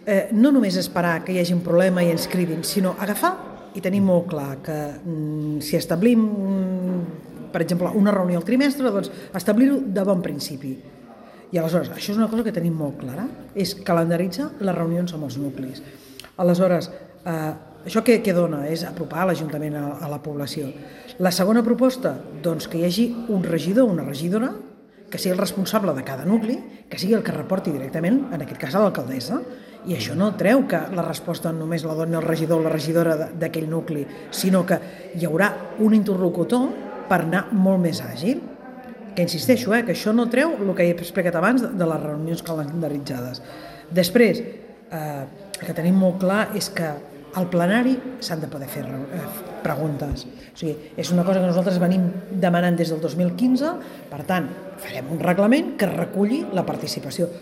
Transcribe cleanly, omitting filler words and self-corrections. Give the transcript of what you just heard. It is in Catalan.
no només esperar que hi hagi un problema i ens cridin, sinó agafar i tenir molt clar que si establim, per exemple, una reunió al trimestre, doncs establir-ho de bon principi. I aleshores, això és una cosa que tenim molt clara, és calendaritzar les reunions amb els nuclis. Aleshores, això què dona? És apropar l'Ajuntament a la població. La segona proposta, doncs que hi hagi un regidor o una regidora que sigui el responsable de cada nucli, que sigui el que reporti directament, en aquest cas a l'alcaldessa, i això no treu que la resposta només la doni el regidor o la regidora d'aquell nucli, sinó que hi haurà un interlocutor per anar molt més àgil. Que insisteixo, que això no treu el que he explicat abans de les reunions calendaritzades. Després, el que tenim molt clar és que al plenari s'han de poder fer preguntes. O sigui, és una cosa que nosaltres venim demanant des del 2015, per tant, farem un reglament que reculli la participació.